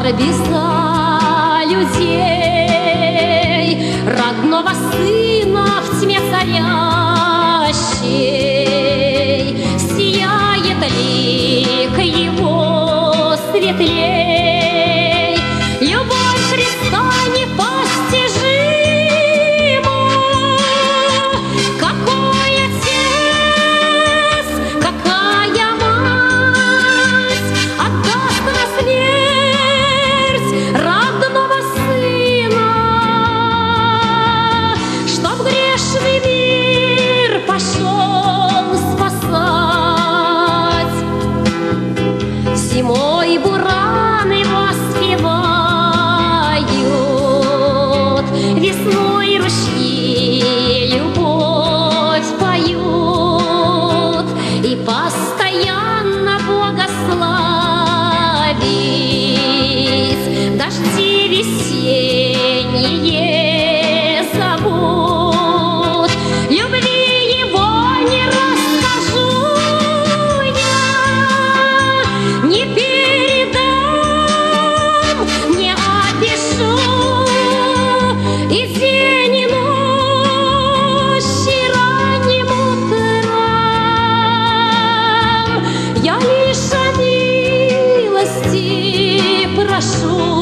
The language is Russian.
скорби за людей, родного сына в тьме царящей, сияет лик его светлей. Любовь Христа непостижима, какой отец, какая мать отдаст на смерть родного сына, чтоб грешный мир пошел спасать. Зимой бураны воспевают, весной ручьи любовь поют, и постоянно Бога славить дожди весенние зовут. Любви его не расскажу я, не передам, не опишу, и день и ночь, и ранним утром я лишь о милости прошу.